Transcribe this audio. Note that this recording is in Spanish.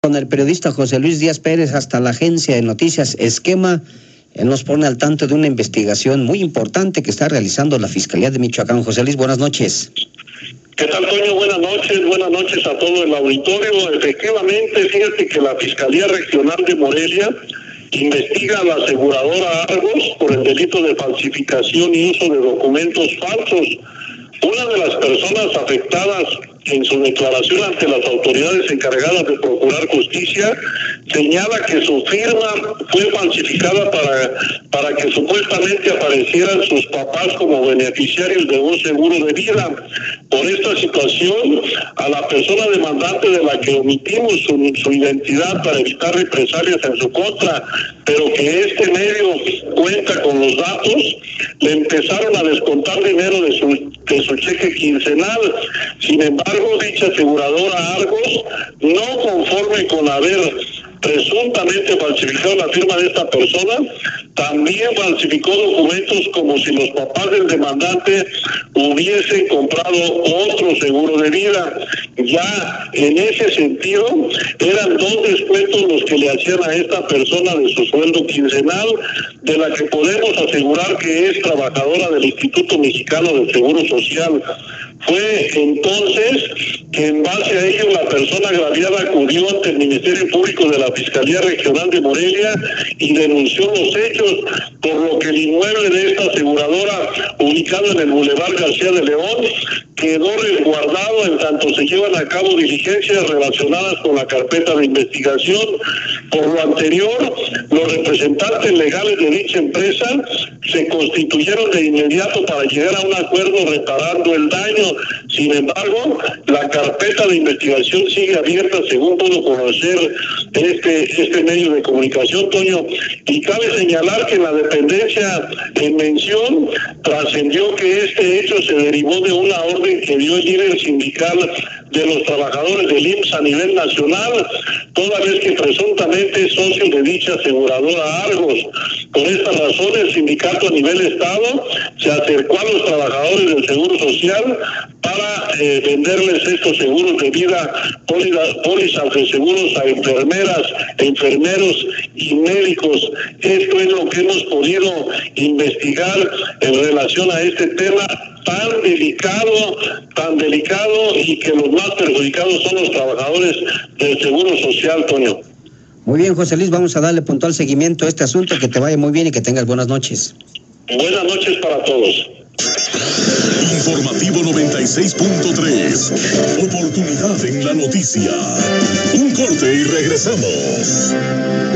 Con el periodista José Luis Díaz Pérez hasta la agencia de noticias Esquema. Él nos pone al tanto de una investigación muy importante que está realizando la Fiscalía de Michoacán. José Luis, buenas noches. ¿Qué tal, Toño? Buenas noches a todo el auditorio. Efectivamente, fíjate que la Fiscalía Regional de Morelia investiga a la aseguradora Argos por el delito de falsificación y uso de documentos falsos. Una de las personas afectadas en su declaración ante las autoridades encargadas de procurar justicia señala que su firma fue falsificada para que supuestamente aparecieran sus papás como beneficiarios de un seguro de vida. Por esta situación, a la persona demandante, de la que omitimos su identidad para evitar represalias en su contra, pero que este medio cuenta con los datos, le empezaron a descontar dinero de su cheque quincenal. Sin embargo, dicha aseguradora Argos, no conforme con haber presuntamente falsificado la firma de esta persona, también falsificó documentos como si los papás del demandante hubiesen comprado otro seguro de vida. Ya en ese sentido, eran 2 descuentos los que le hacían a esta persona de su sueldo quincenal, de la que podemos asegurar que es trabajadora del Instituto Mexicano del Seguro Social. Fue entonces que en base a ello la persona agraviada acudió ante el Ministerio Público de la Fiscalía Regional de Morelia y denunció los hechos, por lo que el inmueble de esta aseguradora, ubicado en el Boulevard García de León, quedó resguardado en tanto se llevan a cabo diligencias relacionadas con la carpeta de investigación. Por lo anterior, los representantes legales de dicha empresa se constituyeron de inmediato para llegar a un acuerdo reparando el daño. Sin embargo, la carpeta de investigación sigue abierta, según pudo conocer este medio de comunicación, Toño, y cabe señalar que en la dependencia en mención trascendió que este hecho se derivó de una orden que dio el líder sindical de los trabajadores del IMSS a nivel nacional, toda vez que presuntamente es socio de dicha aseguradora Argos. Por esta razón, el sindicato a nivel estado se acercó a los trabajadores del Seguro Social para venderles estos seguros de vida, pólizas de seguros a enfermeras, enfermeros y médicos. Esto es lo que hemos podido investigar en relación a este tema tan delicado y que los más perjudicados son los trabajadores del Seguro Social, Toño. Muy bien, José Luis, vamos a darle puntual seguimiento a este asunto, que te vaya muy bien y que tengas buenas noches. Buenas noches para todos. Informativo 96.3. Oportunidad en la noticia. Un corte y regresamos.